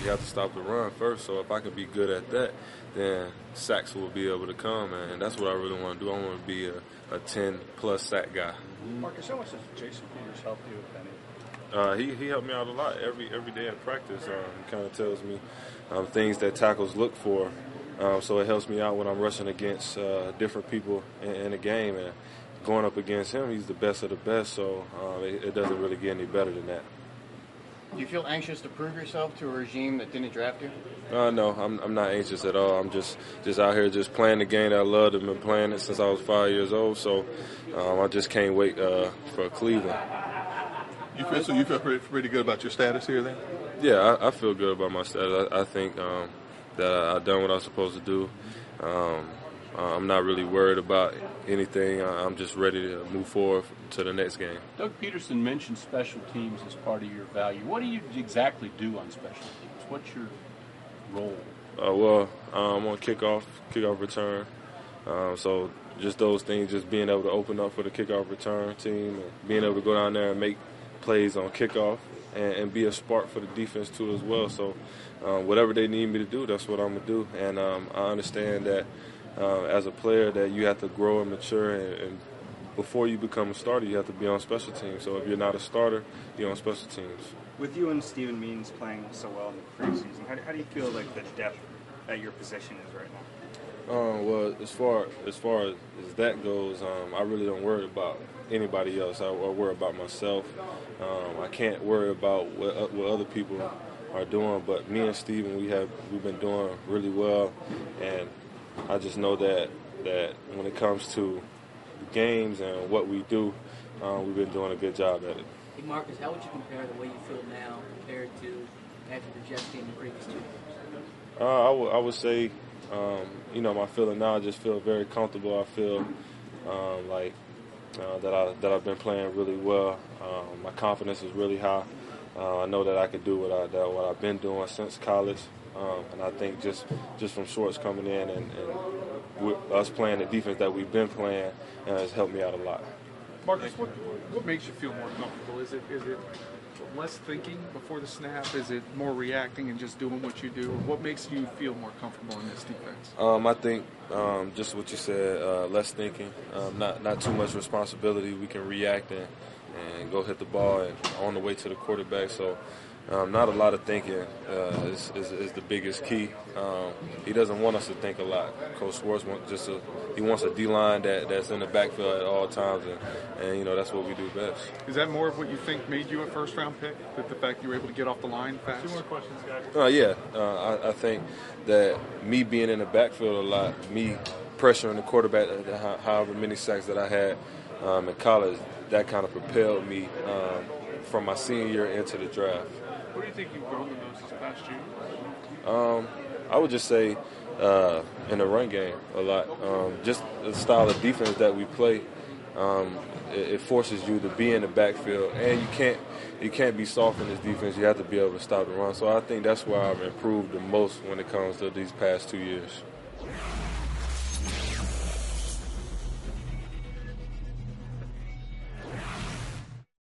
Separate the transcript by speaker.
Speaker 1: you have to stop the run first. So if I can be good at that, then sacks will be able to come, and that's what I really want to do. I want to be a 10-plus sack guy.
Speaker 2: Marcus, how much does Jason Peters help you, if any?
Speaker 1: He helped me out a lot every day in practice. He kind of tells me things that tackles look for, so it helps me out when I'm rushing against different people in the game. And going up against him, he's the best of the best, so it doesn't really get any better than that.
Speaker 3: Do you feel anxious to prove yourself to a regime that didn't draft you?
Speaker 1: No, I'm not anxious at all. I'm just out here just playing the game that I love. I've been playing it since I was 5 years old, so I just can't wait for Cleveland.
Speaker 4: You feel pretty good about your status here then?
Speaker 1: Yeah, I feel good about my status. I think that I've done what I was supposed to do. I'm not really worried about anything. I'm just ready to move forward to the next game.
Speaker 2: Doug Peterson mentioned special teams as part of your value. What do you exactly do on special teams? What's your role?
Speaker 1: I'm on kickoff return. So just those things, just being able to open up for the kickoff return team, and being able to go down there and make plays on kickoff, and be a spark for the defense too as well. So whatever they need me to do, that's what I'm going to do. And I understand that as a player that you have to grow and mature, and before you become a starter, you have to be on special teams. So if you're not a starter, you're on special teams.
Speaker 5: With you and Steven Means playing so well in the preseason, how do you feel like the depth at your position is right now?
Speaker 1: Well, as far as that goes, I really don't worry about anybody else. I worry about myself. I can't worry about what other people are doing, but me and Steven, we've been doing really well, and I just know that when it comes to the games and what we do, we've been doing a good job at it.
Speaker 6: Hey Marcus, how would you compare the way you feel now compared to after the Jets game the previous 2 games?
Speaker 1: I would say, my feeling now, I just feel very comfortable. I feel like that I've been playing really well. My confidence is really high. I know that I could do what I've been doing since college, and I think just from Schwartz coming in and us playing the defense that we've been playing has helped me out a lot.
Speaker 7: Marcus, what makes you feel more comfortable? Is it less thinking before the snap? Is it more reacting and just doing what you do? What makes you feel more comfortable in this defense?
Speaker 1: I think just what you said, less thinking, not too much responsibility. We can react and go hit the ball and on the way to the quarterback. So not a lot of thinking is the biggest key. He doesn't want us to think a lot. Coach Schwartz wants a D-line that's in the backfield at all times, and that's what we do best.
Speaker 7: Is that more of what you think made you a first-round pick, that the fact you were able to get off the line fast?
Speaker 2: 2 more questions, guys.
Speaker 1: Yeah. I think that me being in the backfield a lot, me pressuring the quarterback, however many sacks that I had in college, that kind of propelled me from my senior year into the draft.
Speaker 7: What do you think you've grown the most this past year?
Speaker 1: I would just say in the run game a lot. Just the style of defense that we play, it forces you to be in the backfield, and you can't be soft in this defense. You have to be able to stop the run. So I think that's where I've improved the most when it comes to these past 2 years.